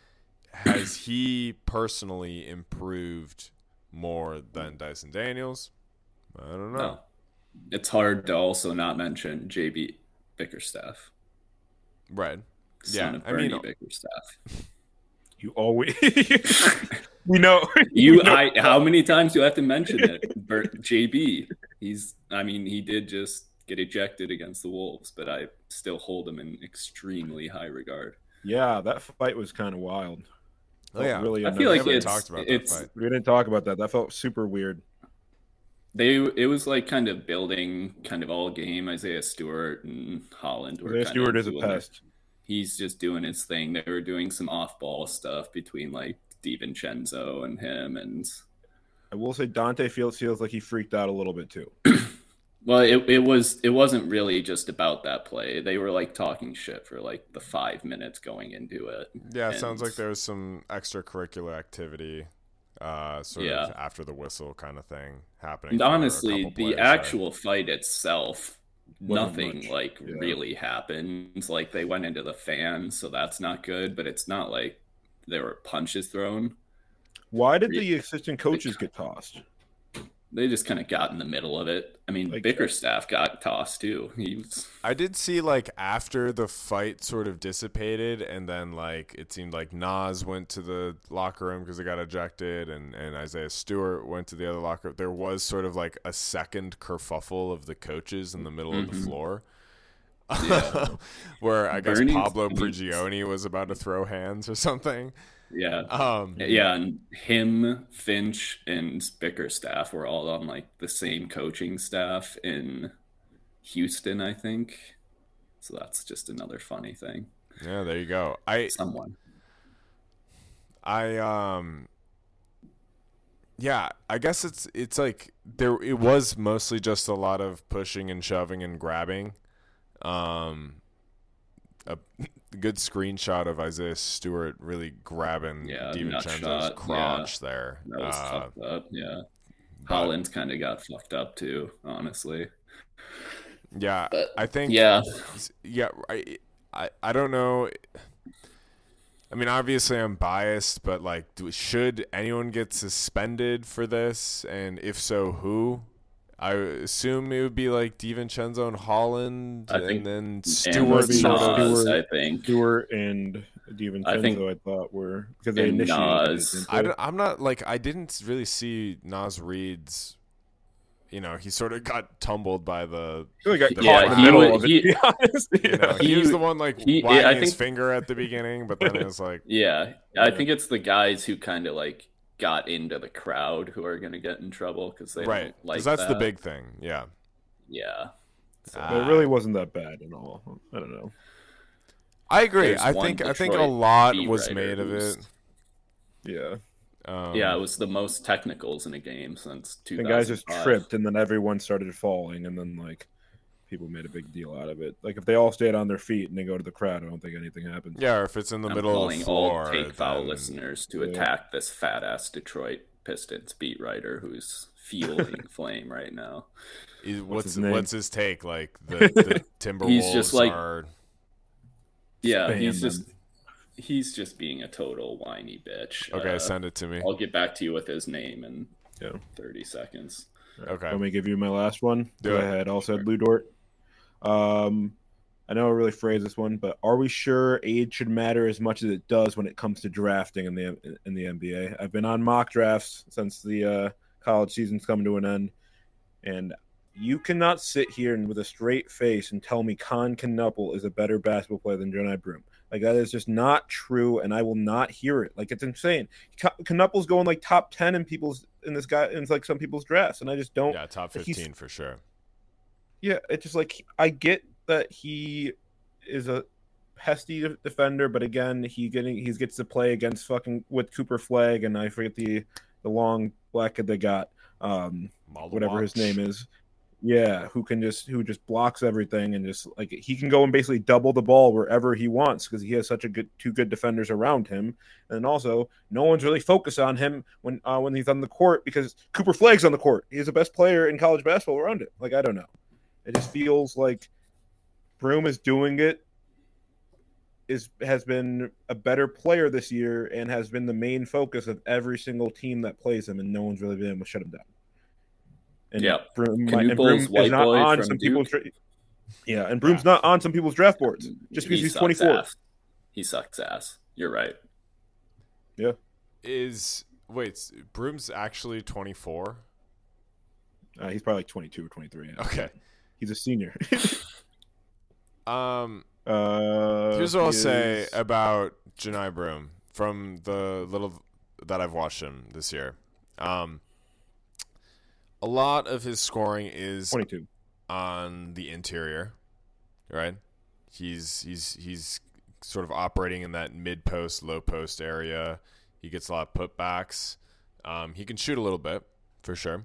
has he personally improved more than Dyson Daniels? I don't know. No. It's hard to also not mention JB Bickerstaff, Right. son Yeah. of Bernie Bickerstaff. You always we know How many times do you have to mention it? JB, he did just get ejected against the Wolves, but I still hold him in extremely high regard. Yeah, that fight was kind of wild. Oh yeah, really. I feel like we talked about that fight. We didn't talk about that. That felt super weird. It was like kind of building kind of all game. Isaiah Stewart and Holland were Isaiah Stewart is a pest. He's just doing his thing. They were doing some off-ball stuff between like DiVincenzo and him, and I will say Dante feels like he freaked out a little bit too. Well, it wasn't really just about that play. They were like talking shit for like the 5 minutes going into it. Yeah, it sounds like there was some extracurricular activity sort of after the whistle kind of thing happening. And honestly, the actual fight itself, nothing really happened. Like they went into the fan, so that's not good, but it's not like there were punches thrown. Why did the assistant coaches get tossed? They just kind of got in the middle of it. I mean, Bickerstaff got tossed too. I did see like after the fight sort of dissipated, and then like it seemed like Nas went to the locker room because they got ejected, and Isaiah Stewart went to the other locker room. There was sort of like a second kerfuffle of the coaches in the middle of the floor. Yeah. Where I guess Pablo Prigioni was about to throw hands or something. Yeah. And him, Finch, and Bickerstaff were all on like the same coaching staff in Houston, I think. So that's just another funny thing. Yeah, there you go. I guess it's like it was mostly just a lot of pushing and shoving and grabbing. A good screenshot of Isaiah Stewart really grabbing DiVincenzo's crotch there. That was fucked up, yeah. Holland kind of got fucked up too, honestly. Yeah, but, I think. Yeah. I don't know. I mean, obviously I'm biased, but like, should anyone get suspended for this? And if so, who? I assume it would be like DiVincenzo and Holland, and then Stewart. I think Stewart and DiVincenzo. I thought were because they initiated. I'm not like I didn't really see Nas Reed's. You know, he sort of got tumbled by the. He got caught in the middle of it, to be honest. He was the one like wagging his finger at the beginning, but then it was like. I think it's the guys who kind of like got into the crowd who are going to get in trouble because they don't like that's the big thing. Yeah. So, it really wasn't that bad at all. I don't know. I agree. I think a lot was made of it. Yeah. It was the most technicals in a game since 2005. The guys just tripped, and then everyone started falling, and then like people made a big deal out of it. Like if they all stayed on their feet and they go to the crowd, I don't think anything happens. Yeah, or if it's in the middle of the floor. All take foul listeners to attack this fat ass Detroit Pistons beat writer who's fueling flame right now. What's his take? Like the Timberwolves he's just like, are. Yeah, he's just being a total whiny bitch. Okay, send it to me. I'll get back to you with his name in 30 seconds. Okay. Let me give you my last one. Go ahead. Also, Lou Dort. I know I really phrased this one, but are we sure age should matter as much as it does when it comes to drafting in the NBA? I've been on mock drafts since the college season's come to an end, and you cannot sit here and with a straight face and tell me Con Knuppel is a better basketball player than Johni Broome. Like, that is just not true, and I will not hear it. Like, it's insane. Knuppel's going like top 10 in like some people's drafts, and I just don't. Yeah, top 15 for sure. Yeah, it's just like I get that he is a pesty defender, but again, he gets to play against fucking with Cooper Flagg, and I forget the long black kid they got, whatever his name is. Yeah, who just blocks everything, and just like he can go and basically double the ball wherever he wants because he has such two good defenders around him, and also no one's really focused on him when he's on the court because Cooper Flagg's on the court. He's the best player in college basketball around it. Like, I don't know, it just feels like Broome is doing it has been a better player this year and has been the main focus of every single team that plays him, and no one's really been able to shut him down. And Yep. Broom Knupel's white is not boy on from some Duke. people's and Broom's not on some people's draft boards just because he's sucks 24. ass. He sucks ass. You're right. Yeah. Broom's actually 24? He's probably like 22 or 23. Yeah. Okay. He's a senior. Here's what I'll say about Janai Broom from the little that I've watched him this year. A lot of his scoring is 22 on the interior, right? He's sort of operating in that mid post, low post area. He gets a lot of putbacks. He can shoot a little bit for sure.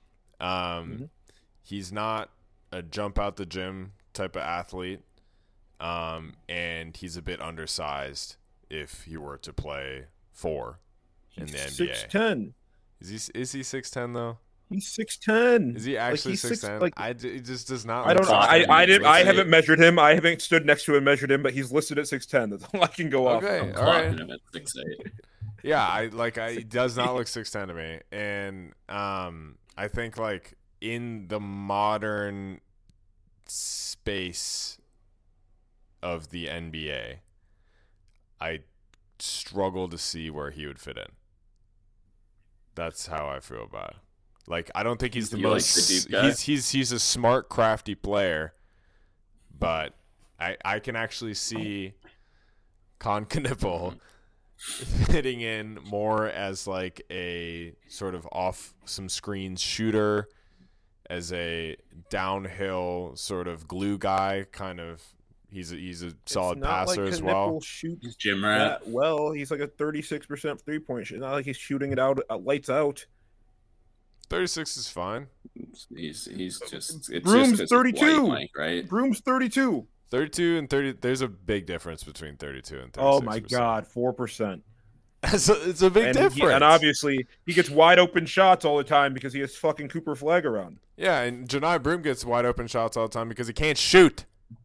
He's not a jump out the gym type of athlete. And he's a bit undersized if he were to play 4 in the NBA. 6'10". Is he 6'10" though? He's 6'10". Is he actually he's 6'10"? He just does not. I don't know. Like I haven't measured him. I haven't stood next to him and measured him, but he's listed at 6'10". That's all I can go off. Okay, I'm all right. clocking him at 6'8". Yeah, he does not look 6'10" to me, and I think like in the modern space of the NBA, I struggle to see where he would fit in. That's how I feel about it. Like, I don't think he's the most. Like the Duke guy? He's a smart, crafty player, but I can actually see Con Knipple fitting in more as like a sort of off some screens shooter, as a downhill sort of glue guy, kind of. He's a solid passer as well. He's gym rat. Well, he's like a 36% 3-point shot. Not like he's shooting it out lights out. 36 is fine. He's just Broom's just 32. Mike, right? Broom's 32. 32 and 30. There's a big difference between 32 and 36. Oh my God, 4%. It's a big difference. And obviously, he gets wide open shots all the time because he has fucking Cooper Flag around. Yeah, and Janai Broom gets wide open shots all the time because he can't shoot.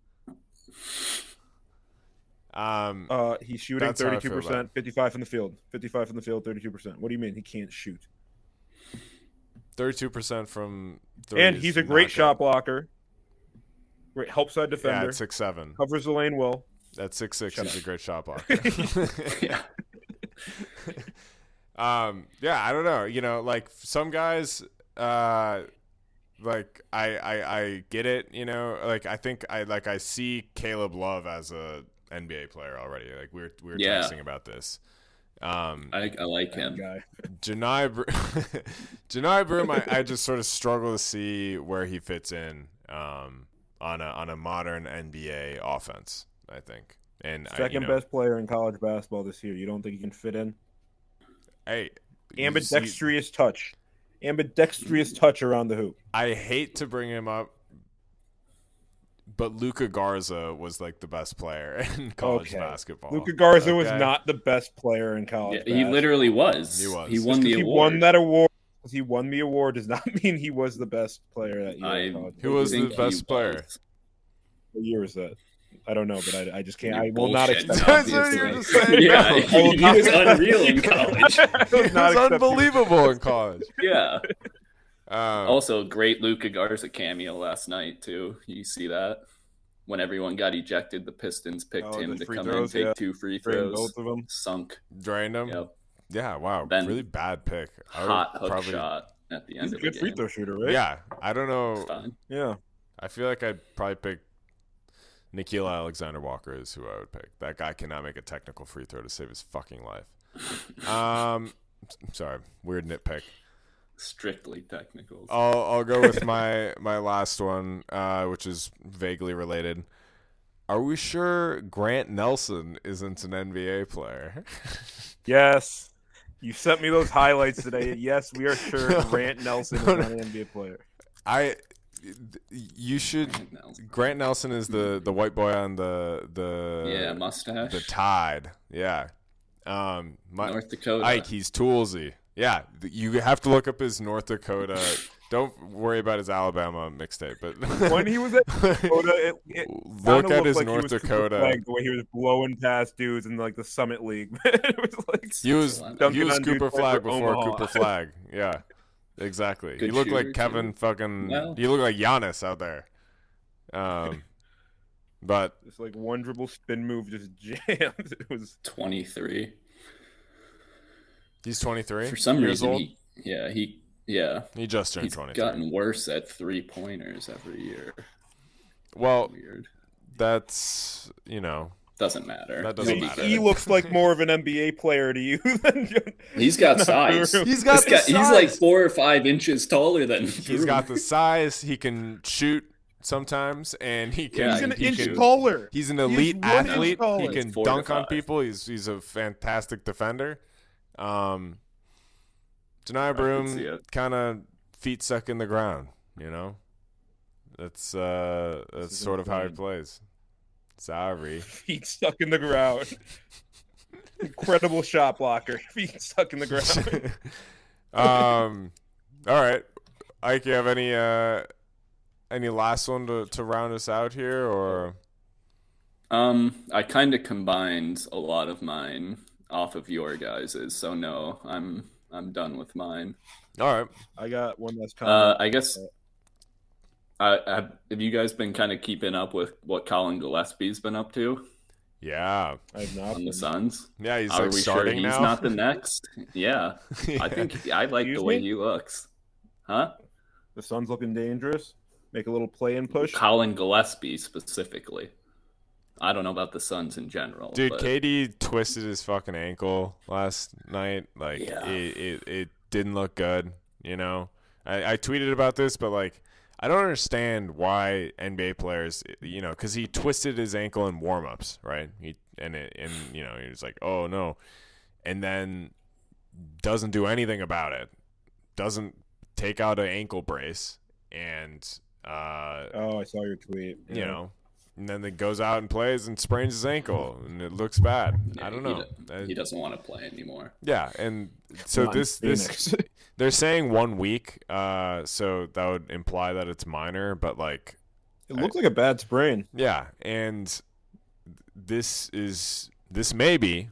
He's shooting 32%, 55 from the field. 55 from the field, 32%. What do you mean he can't shoot? 32% from 30. And he's a great shot blocker. Great help side defender. Yeah, at 6'7". Covers the lane well. At 6'6", he's a great shot blocker. Yeah. I don't know. You know, like some guys, like I get it. You know, like I think I see Caleb Love as a NBA player already. Like we were texting about this. I like him. Janai Broom, I just sort of struggle to see where he fits in on a modern NBA offense, I think. And second best player in college basketball this year. You don't think he can fit in? Hey, ambidextrous touch around the hoop. I hate to bring him up, but Luka Garza was like the best player in college basketball. Luka Garza was not the best player in college. Yeah, he literally was. He was. He won the award. He won that award. He won the award does not mean he was the best player that year. He was the best player. What year was that? I don't know, but I just can't. I will Bullshit, not expect. That's what you're just saying. Yeah, he was unreal in college. He was unbelievable in college. Yeah. Also, great Luka Garza cameo last night too. You see that? When everyone got ejected, the Pistons picked him to come in, take 2 free throws. Both of them. Sunk. Drained him. Yep. Yeah, wow. Ben, really bad pick. Hot hook shot at the end He's of a the good game. free throw shooter, right? Yeah, I don't know. Fine. Yeah. I feel like I'd probably pick Nickeil Alexander-Walker is who I would pick. That guy cannot make a technical free throw to save his fucking life. Sorry, weird nitpick. Strictly technicals. I'll go with my last one, which is vaguely related. Are we sure Grant Nelson isn't an NBA player? Yes. You sent me those highlights today. Yes, we are sure Grant Nelson is not an NBA player. You should. Grant Nelson is the white boy on the mustache. The Tide. Yeah. North Dakota. Ike, he's toolsy. Yeah, you have to look up his North Dakota. Don't worry about his Alabama mixtape, but When he was at Dakota, it look kinda at looked his like North he was Cooper Dakota. Flagg, the way he was blowing past dudes in like the Summit League. It was like He was dunking on dudes Cooper playing Flagg for before Omaha. Cooper Flagg. Yeah, exactly. Good He looked like shooter, Kevin too. fucking. Well. He looked like Giannis out there. But It's like one dribble spin move just jammed. It was 23. he's 23. For some years reason, old. he He just turned he's 23. gotten worse at 3-pointers every year. Well, Weird. that's Doesn't matter. That doesn't He'll be matter. good. he looks like more of an NBA player to you than He's got Not size. true. He's got the He's like size. 4 or 5 inches taller than He's got the size. He can shoot sometimes, and he can. Yeah, He's an he inch can- taller. He's an elite 1 inch athlete. He taller. can 4 to dunk on 5. people. He's a fantastic defender. Janiyah can Broom see it. kind of feet stuck in the ground. That's sort of how he insane. plays. Sorry. Feet stuck in the ground. Incredible shot blocker. Feet stuck in the ground. All right, Ike, you have any last one to round us out here, or I kind of combined a lot of mine off of your guys's, so no, I'm done with mine. all right? I got one last comment. I guess. Have you guys been kind of keeping up with what Colin Gillespie's been up to Yeah, I've not. on the Suns? yeah, he's Are like we starting sure he's now. not the next? Yeah, I think I like Excuse the way me? he looks. Huh? The Suns looking dangerous. Make a little play and push. Colin Gillespie specifically. I don't know about the Suns in general. Dude, but KD twisted his fucking ankle last night. Like, Yeah. it didn't look good. I tweeted about this, but like, I don't understand why NBA players, because he twisted his ankle in warm-ups, right? He was like, oh no, and then doesn't do anything about it. Doesn't take out an ankle brace, and Oh, I saw your tweet. and then it goes out and plays and sprains his ankle, and it looks bad. Yeah, I don't know. He doesn't want to play anymore. Yeah, and so Come on, this Phoenix. they're saying 1 week, so that would imply that it's minor, but like, It looked like a bad sprain. yeah, and this may be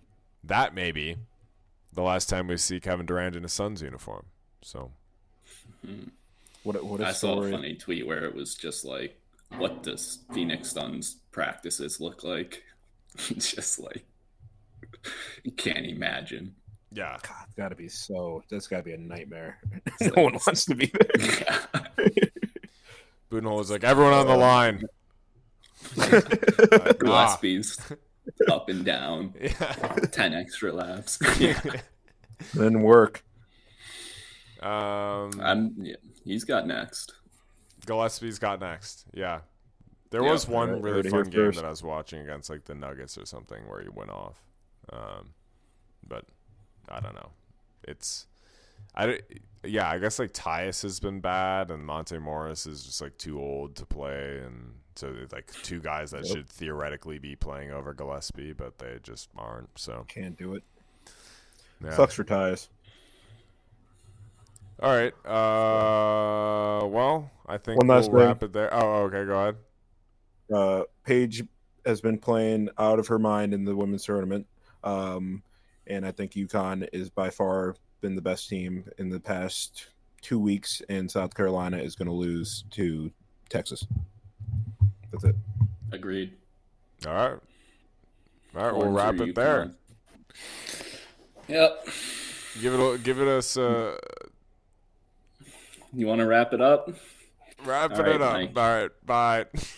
the last time we see Kevin Durant in a Suns uniform. So What a I saw a story. funny tweet where it was just like, what does Phoenix Suns practices look like? It's just like, you can't imagine. yeah, God, it's gotta be that's gotta be a nightmare. It's No like- one wants to be there. Budenholzer was like, everyone on the line. Gillespie's up and down, Yeah. 10 extra laps. Then work. He's got next. Gillespie's got next. Yeah. There Yeah, was one alright, really heard it fun here game first. that I was watching against like the Nuggets or something where he went off. But I don't know. I guess like Tyus has been bad and Monte Morris is just like too old to play, and so they're like two guys that Yep. should theoretically be playing over Gillespie, but they just aren't. So Can't do it. yeah. Sucks for Tyus. All right. Well, I think One last we'll wrap it there. Oh, okay. Go ahead. Paige has been playing out of her mind in the women's tournament. And I think UConn is by far been the best team in the past 2 weeks, and South Carolina is going to lose to Texas. That's it. Agreed. All right. All right. We'll Orange wrap or it there. UConn. Yep. Give it us. You want to wrap it up? Wrapping All right, it up. Mike. All right. Bye.